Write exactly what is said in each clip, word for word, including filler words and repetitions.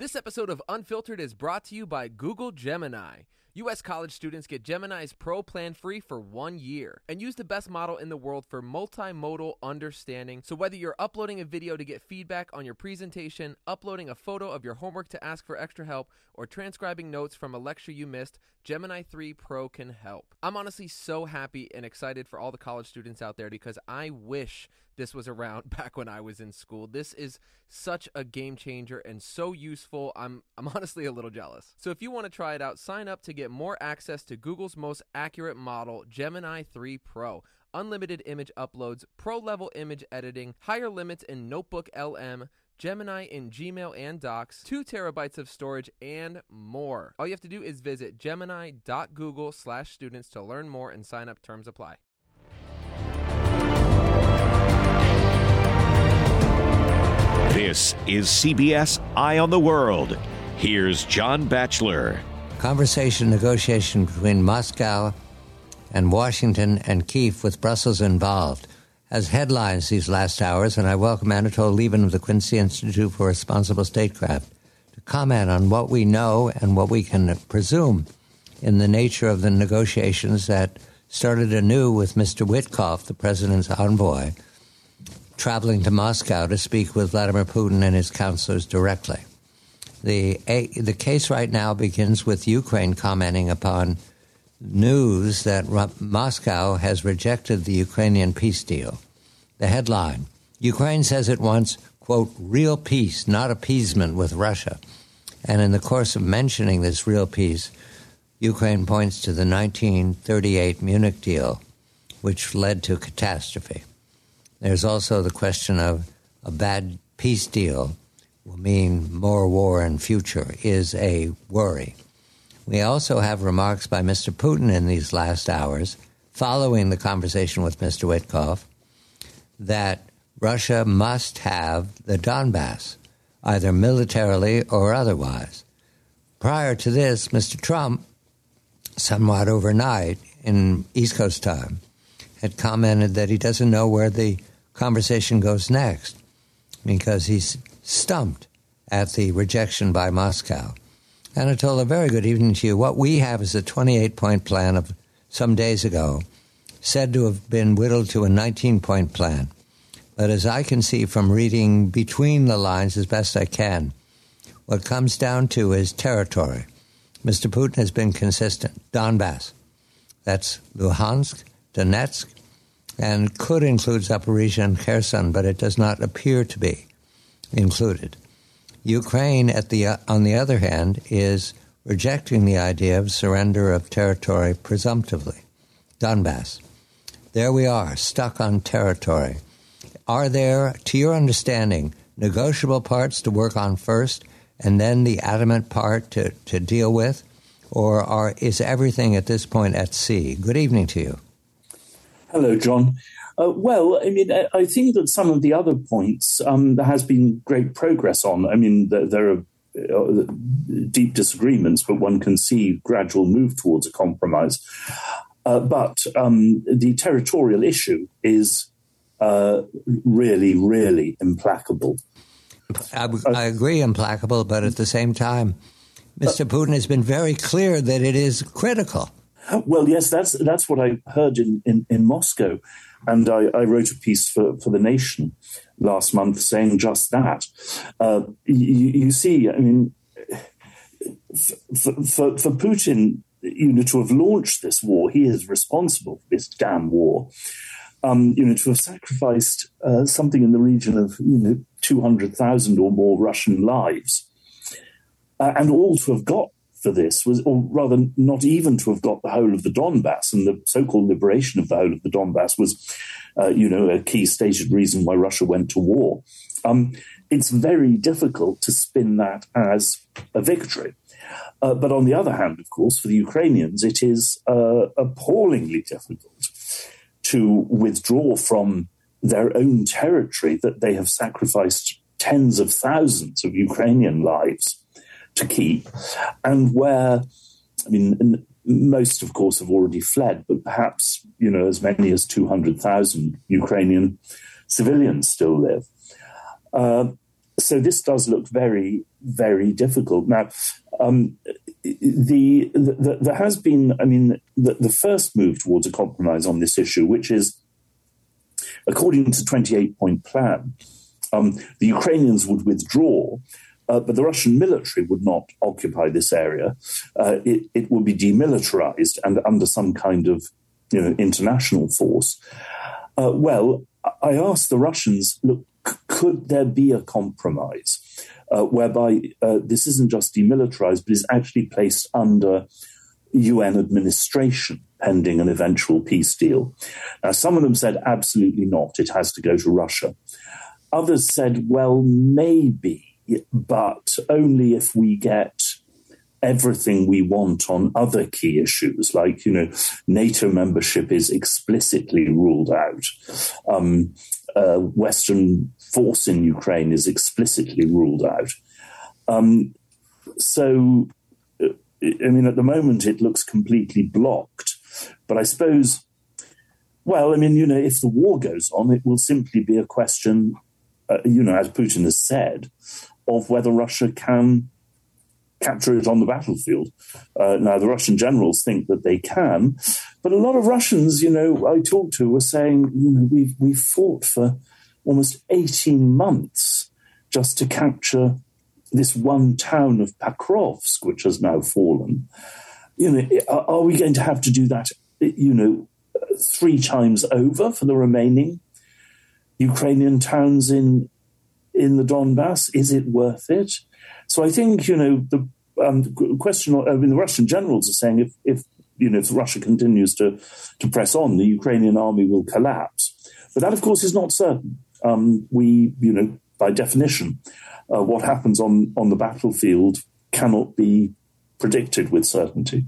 This episode of Unfiltered is brought to you by Google Gemini. U S college students get Gemini's Pro plan free for one year and use the best model in the world for multimodal understanding. So whether you're uploading a video to get feedback on your presentation, uploading a photo of your homework to ask for extra help, or transcribing notes from a lecture you missed, Gemini three Pro can help. I'm honestly so happy and excited for all the college students out there because I wish this was around back when I was in school. This is such a game changer and so useful. I'm I'm honestly a little jealous. So if you want to try it out, sign up to get more access to Google's most accurate model, Gemini three Pro. Unlimited image uploads, pro-level image editing, higher limits in Notebook L M, Gemini in Gmail and Docs, two terabytes of storage, and more. All you have to do is visit gemini.google slash students to learn more and sign up. Terms apply. This is C B S Eye on the World. Here's John Batchelor. Conversation negotiation between Moscow and Washington and Kyiv with Brussels involved has headlines these last hours, and I welcome Anatol Lieven of the Quincy Institute for Responsible Statecraft to comment on what we know and what we can presume in the nature of the negotiations that started anew with Mister Witkoff, the president's envoy, traveling to Moscow to speak with Vladimir Putin and his counselors directly. The a, the case right now begins with Ukraine commenting upon news that Moscow has rejected the Ukrainian peace deal. The headline, Ukraine says it wants, quote, real peace, not appeasement with Russia. And in the course of mentioning this real peace, Ukraine points to the nineteen thirty-eight Munich deal, which led to catastrophe. There's also the question of a bad peace deal will mean more war in future is a worry. We also have remarks by Mister Putin in these last hours, following the conversation with Mister Witkoff, that Russia must have the Donbass, either militarily or otherwise. Prior to this, Mister Trump, somewhat overnight in East Coast time, had commented that he doesn't know where the conversation goes next because he's stumped at the rejection by Moscow. Anatol, a very good evening to you. What we have is a twenty-eight point plan of some days ago, said to have been whittled to a nineteen point plan. But as I can see from reading between the lines as best I can, what comes down to is territory. Mister Putin has been consistent. Donbass. That's Luhansk, Donetsk, and could include Zaporizhia and Kherson, but it does not appear to be included. Ukraine, at the uh, on the other hand, is rejecting the idea of surrender of territory presumptively. Donbass. There we are, stuck on territory. Are there, to your understanding, negotiable parts to work on first and then the adamant part to, to deal with? Or are, is everything at this point at sea? Good evening to you. Hello, John. Uh, well, I mean, I, I think that some of the other points um, there has been great progress on. I mean, there, there are uh, deep disagreements, but one can see gradual move towards a compromise. Uh, but um, the territorial issue is uh, really, really implacable. I, I agree, implacable, but at the same time, Mister Uh, Putin has been very clear that it is critical. Well, yes, that's that's what I heard in, in, in Moscow. And I, I wrote a piece for, for The Nation last month saying just that. Uh, you, you see, I mean, for, for, for Putin, you know, to have launched this war, he is responsible for this damn war. Um, you know, to have sacrificed uh, something in the region of, you know, two hundred thousand or more Russian lives, uh, and all to have got for this was, or rather not even to have got the whole of the Donbass, and the so-called liberation of the whole of the Donbass was, uh, you know, a key stated reason why Russia went to war. Um, it's very difficult to spin that as a victory. Uh, but on the other hand, of course, for the Ukrainians, it is uh, appallingly difficult to withdraw from their own territory that they have sacrificed tens of thousands of Ukrainian lives to keep, and where, I mean, most, of course, have already fled, but perhaps, you know, as many as two hundred thousand Ukrainian civilians still live. Uh, so this does look very, very difficult. Now, um, the, the, the there has been, I mean, the, the first move towards a compromise on this issue, which is, according to the twenty-eight point plan, um, the Ukrainians would withdraw, uh, but the Russian military would not occupy this area. Uh, it, it would be demilitarized and under some kind of, you know, international force. Uh, well, I asked the Russians, look, c- could there be a compromise uh, whereby uh, this isn't just demilitarized, but is actually placed under U N administration pending an eventual peace deal? Now, some of them said absolutely not. It has to go to Russia. Others said, well, maybe, but only if we get everything we want on other key issues, like, you know, NATO membership is explicitly ruled out. Um, uh, Western force in Ukraine is explicitly ruled out. Um, so, I mean, at the moment, it looks completely blocked. But I suppose, well, I mean, you know, if the war goes on, it will simply be a question, uh, you know, as Putin has said, of whether Russia can capture it on the battlefield. Uh, now, the Russian generals think that they can, but a lot of Russians, you know, I talked to were saying, you know, we've, we've fought for almost eighteen months just to capture this one town of Pakrovsk, which has now fallen. You know, are, are we going to have to do that, you know, three times over for the remaining Ukrainian towns in in the Donbass? Is it worth it? So I think, you know, the um, question, I mean, the Russian generals are saying if, if you know, if Russia continues to, to press on, the Ukrainian army will collapse. But that, of course, is not certain. Um, we, you know, by definition, uh, what happens on, on the battlefield cannot be predicted with certainty.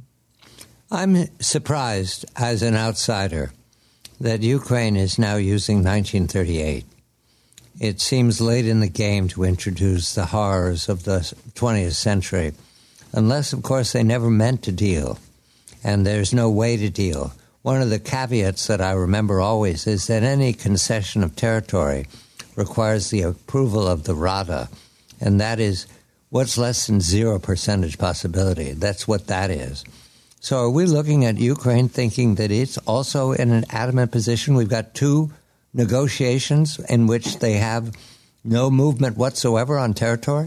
I'm surprised as an outsider that Ukraine is now using nineteen thirty-eight. It seems late in the game to introduce the horrors of the twentieth century, unless, of course, they never meant to deal, and there's no way to deal. One of the caveats that I remember always is that any concession of territory requires the approval of the Rada, and that is what's less than zero percentage possibility. That's what that is. So are we looking at Ukraine thinking that it's also in an adamant position? We've got two negotiations in which they have no movement whatsoever on territory?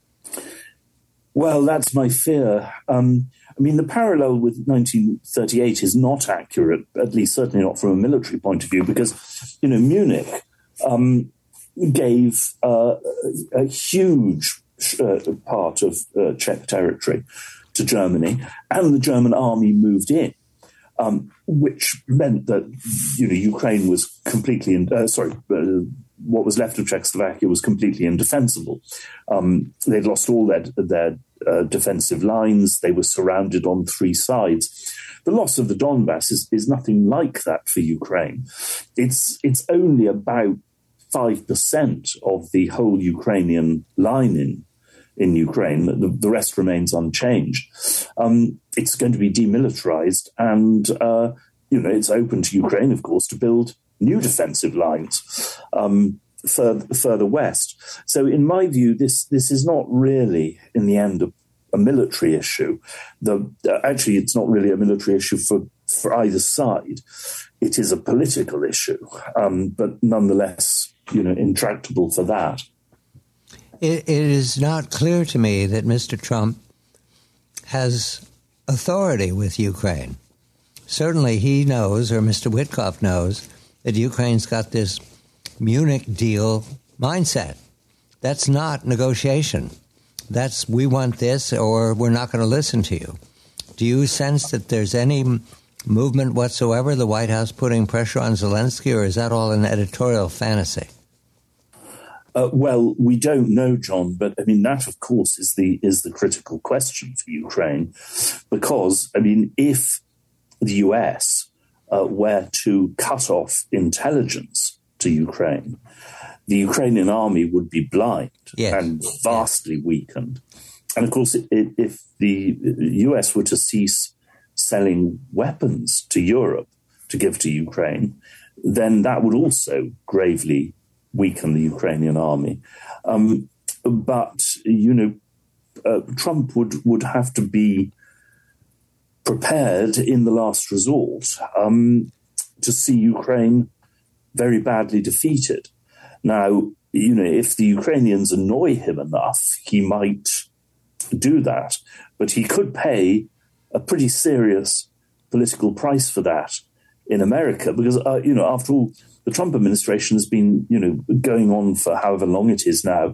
Well, that's my fear. Um, I mean, the parallel with nineteen thirty-eight is not accurate, at least certainly not from a military point of view, because, you know, Munich um, gave uh, a huge uh, part of uh, Czech territory to Germany, and the German army moved in. Um, which meant that, you know, Ukraine was completely, in, uh, sorry, uh, what was left of Czechoslovakia was completely indefensible. Um, they'd lost all their, their uh, defensive lines. They were surrounded on three sides. The loss of the Donbass is, is nothing like that for Ukraine. It's, it's only about five percent of the whole Ukrainian line in in Ukraine. The, the rest remains unchanged. Um, it's going to be demilitarized, and uh, you know, it's open to Ukraine, of course, to build new defensive lines um, further, further west. So, in my view, this this is not really, in the end, a, a military issue. The uh, actually, it's not really a military issue for for either side. It is a political issue, um, but nonetheless, you know, intractable for that. It, it is not clear to me that Mister Trump has authority with Ukraine. Certainly he knows, or Mister Witkoff knows, that Ukraine's got this Munich deal mindset. That's not negotiation. That's, we want this or we're not going to listen to you. Do you sense that there's any movement whatsoever, the White House putting pressure on Zelensky, or is that all an editorial fantasy? Uh, well, we don't know, John, but I mean, that, of course, is the is the critical question for Ukraine, because, I mean, if the U S uh, were to cut off intelligence to Ukraine, the Ukrainian army would be blind yes. and vastly yes. weakened. And, of course, it, it, if the U S were to cease selling weapons to Europe to give to Ukraine, then that would also gravely weaken the Ukrainian army. Um, but, you know, uh, Trump would, would have to be prepared in the last resort um, to see Ukraine very badly defeated. Now, you know, if the Ukrainians annoy him enough, he might do that, but he could pay a pretty serious political price for that in America, because, uh, you know, after all, the Trump administration has been, you know, going on for however long it is now,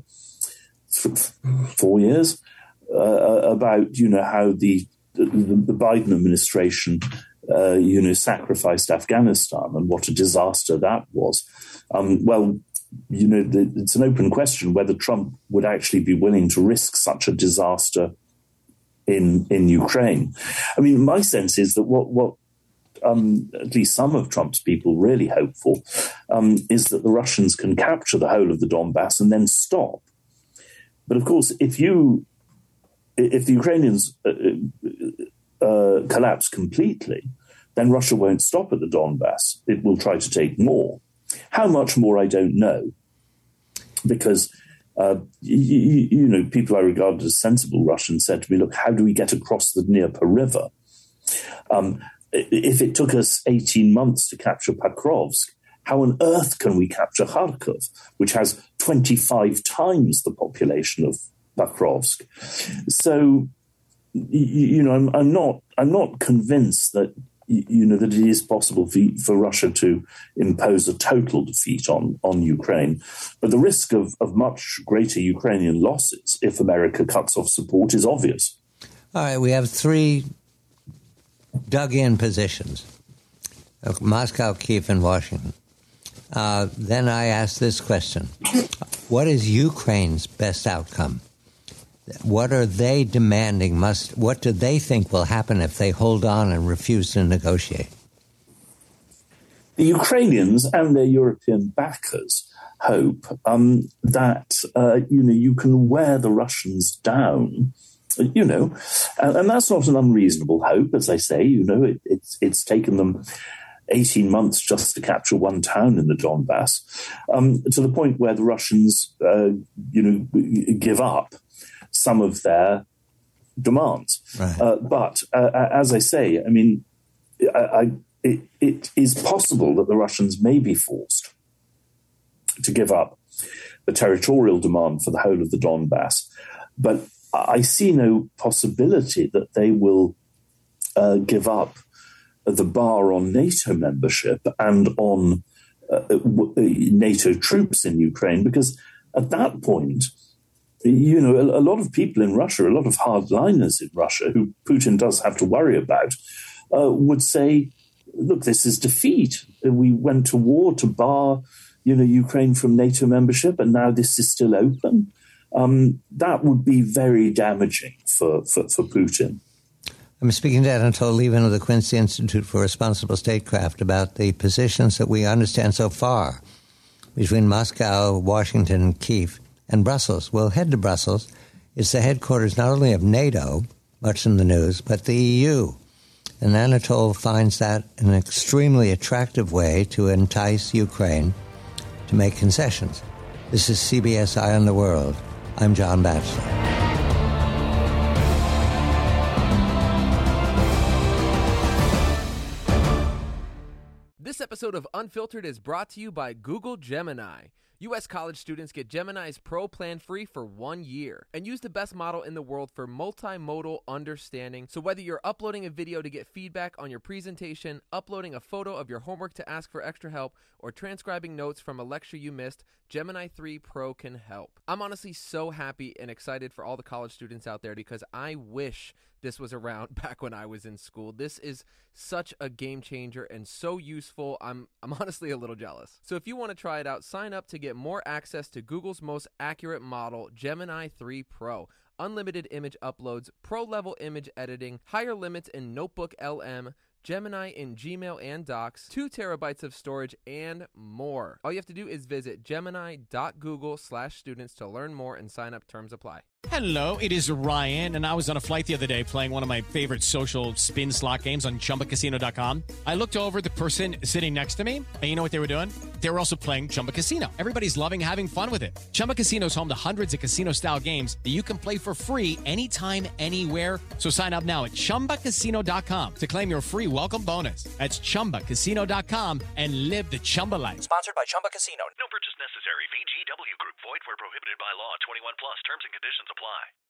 four years, uh, about, you know, how the, the, the Biden administration, uh, you know, sacrificed Afghanistan and what a disaster that was. Um, well, you know, the, it's an open question whether Trump would actually be willing to risk such a disaster in in Ukraine. I mean, my sense is that what what um, at least some of Trump's people really hope for um, is that the Russians can capture the whole of the Donbass and then stop. But of course, if you if the Ukrainians uh, uh, collapse completely, then Russia won't stop at the Donbass. It will try to take more. How much more, I don't know, because, uh, you, you know, people I regarded as sensible Russians said to me, look, how do we get across the Dnieper River? Um, if it took us eighteen months to capture Pokrovsk, how on earth can we capture Kharkov, which has twenty-five times the population of Pokrovsk? So, you, you know, I'm, I'm not I'm not convinced that, you know, that it is possible for, for Russia to impose a total defeat on, on Ukraine. But the risk of, of much greater Ukrainian losses if America cuts off support is obvious. All right, we have three dug-in positions, Moscow, Kyiv, and Washington. Uh, then I ask this question. What is Ukraine's best outcome? What are they demanding? Must what do they think will happen if they hold on and refuse to negotiate? The Ukrainians and their European backers hope um, that uh, you know you can wear the Russians down. You know, and, and that's not an unreasonable hope, as I say. You know, it, it's it's taken them eighteen months just to capture one town in the Donbass, um, to the point where the Russians, uh, you know, give up some of their demands. Right. Uh, but uh, as I say, I mean, I, I, it, it is possible that the Russians may be forced to give up the territorial demand for the whole of the Donbass. But I see no possibility that they will uh, give up the bar on NATO membership and on uh, NATO troops in Ukraine, because at that point, you know, a, a lot of people in Russia, a lot of hardliners in Russia, who Putin does have to worry about, uh, would say, look, this is defeat. We went to war to bar, you know, Ukraine from NATO membership, and now this is still open. Um, that would be very damaging for, for, for Putin. I'm speaking to Anatol Lieven of the Quincy Institute for Responsible Statecraft about the positions that we understand so far between Moscow, Washington, Kyiv, and Brussels. We'll head to Brussels. It's the headquarters not only of NATO, much in the news, but the E U. And Anatol finds that an extremely attractive way to entice Ukraine to make concessions. This is C B S Eye on the World. I'm John Batchelor. This episode of Unfiltered is brought to you by Google Gemini. U S college students get Gemini's Pro plan free for one year and use the best model in the world for multimodal understanding. So whether you're uploading a video to get feedback on your presentation, uploading a photo of your homework to ask for extra help, or transcribing notes from a lecture you missed, Gemini three Pro can help. I'm honestly so happy and excited for all the college students out there because I wish this was around back when I was in school. This is such a game changer and so useful. I'm I'm honestly a little jealous. So if you want to try it out, sign up to get more access to Google's most accurate model, Gemini three Pro. Unlimited image uploads, pro-level image editing, higher limits in Notebook L M, Gemini in Gmail and Docs, two terabytes of storage, and more. All you have to do is visit gemini dot google slash students to learn more and sign up. Terms apply. Hello, it is Ryan, and I was on a flight the other day playing one of my favorite social spin slot games on Chumba Casino dot com. I looked over at the person sitting next to me, and you know what they were doing? They were also playing Chumba Casino. Everybody's loving having fun with it. Chumba Casino is home to hundreds of casino-style games that you can play for free anytime, anywhere. So sign up now at Chumba Casino dot com to claim your free welcome bonus. That's Chumba Casino dot com and live the Chumba life. Sponsored by Chumba Casino. No purchase necessary. V G W Group. Void where prohibited by law. twenty-one plus. Terms and conditions apply.